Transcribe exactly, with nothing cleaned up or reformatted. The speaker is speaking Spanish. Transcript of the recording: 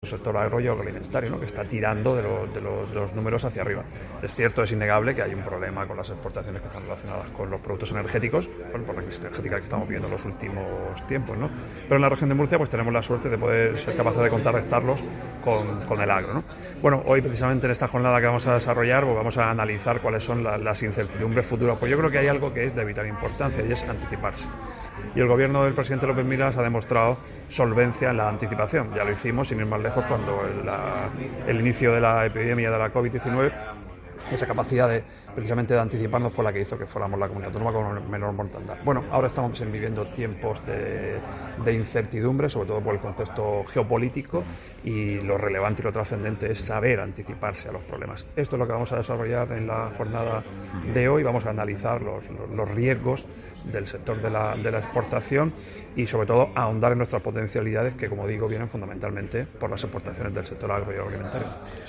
el sector agroalimentario, ¿no?, que está tirando de, lo, de, los, de los números hacia arriba. Es cierto, es innegable que hay un problema con las exportaciones que están relacionadas con los productos energéticos, bueno, por la crisis energética que estamos viviendo en los últimos tiempos, ¿no? Pero en la región de Murcia pues tenemos la suerte de poder ser capaces de contrarrestarlos con, con el agro, ¿no? Bueno, hoy precisamente en esta jornada que vamos a desarrollar pues vamos a analizar cuáles son la, las incertidumbres futuras. Pues yo creo que hay algo que es de vital importancia y es anticiparse. Y el gobierno del presidente López Miras ha demostrado solvencia en la anticipación. Ya lo hicimos, sin ir más lejos, cuando el, la, el inicio de la epidemia de la COVID diecinueve, esa capacidad de precisamente de anticiparnos fue la que hizo que fuéramos la comunidad autónoma con menor mortandad. Bueno, ahora estamos viviendo tiempos de, de incertidumbre, sobre todo por el contexto geopolítico, y lo relevante y lo trascendente es saber anticiparse a los problemas. Esto es lo que vamos a desarrollar en la jornada de hoy. Vamos a analizar los, los, los riesgos del sector de la, de la exportación y sobre todo ahondar en nuestras potencialidades que, como digo, vienen fundamentalmente por las exportaciones del sector agroalimentario.